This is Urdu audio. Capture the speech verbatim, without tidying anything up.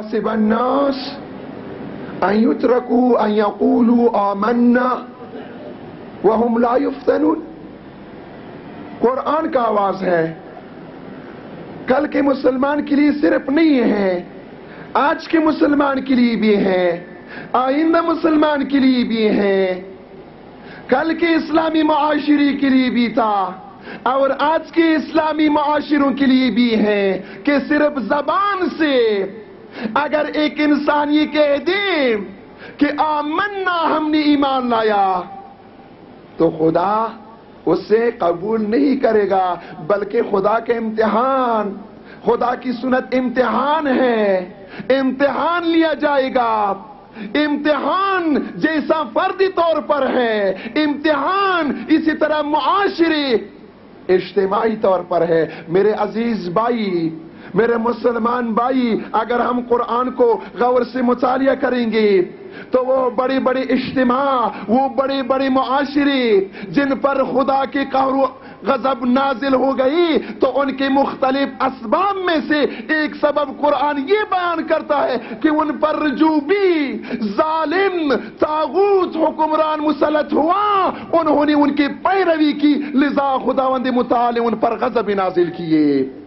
احسب الناس ان يتركوا ان يقولوا آمنا وهم لا يفتنون. قرآن کا آواز ہے. کل کے مسلمان کے لیے صرف نہیں ہے، آج کے مسلمان کے لیے بھی ہے، آئندہ مسلمان کے لیے بھی ہے، کل کے اسلامی معاشرے کے لیے بھی تھا اور آج کے اسلامی معاشروں کے لیے بھی ہے کہ صرف زبان سے اگر ایک انسان یہ کہہ دے کہ آمنا ہم نے ایمان لایا تو خدا اسے قبول نہیں کرے گا، بلکہ خدا کے امتحان، خدا کی سنت امتحان ہے، امتحان لیا جائے گا. امتحان جیسا فردی طور پر ہے، امتحان اسی طرح معاشرے اجتماعی طور پر ہے. میرے عزیز بھائی، میرے مسلمان بھائی، اگر ہم قرآن کو غور سے مطالعہ کریں گے تو وہ بڑے بڑے اجتماع، وہ بڑے بڑے معاشرے جن پر خدا کے قہر و غضب نازل ہو گئی، تو ان کے مختلف اسباب میں سے ایک سبب قرآن یہ بیان کرتا ہے کہ ان پر جو بھی ظالم طاغوت حکمران مسلط ہوا انہوں نے ان کی پیروی کی، لذا خداوند متعال ان پر غضب نازل کیے.